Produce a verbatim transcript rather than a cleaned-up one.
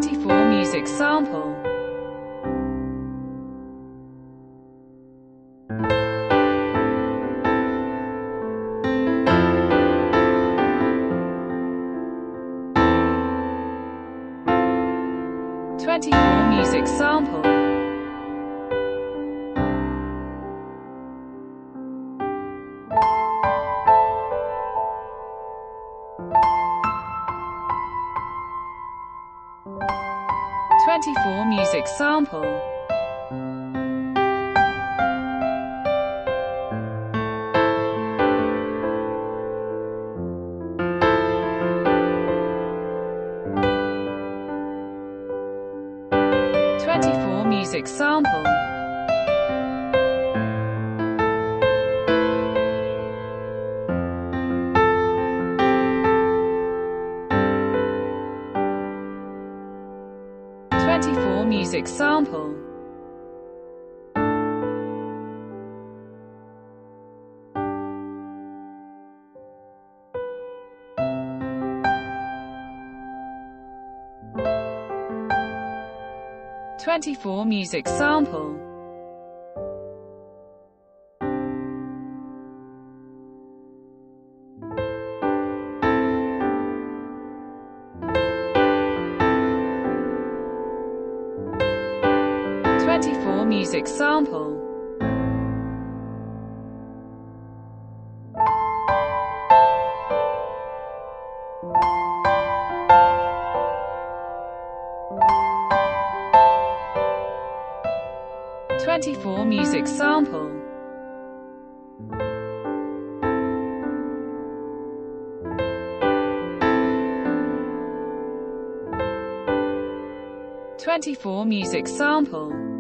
twenty-four music sample. twenty-four music sample. twenty-four music sample. twenty-four music sample. twenty-four music sample. twenty-four music sample. twenty-four music sample. twenty-four music sample. twenty-four music sample.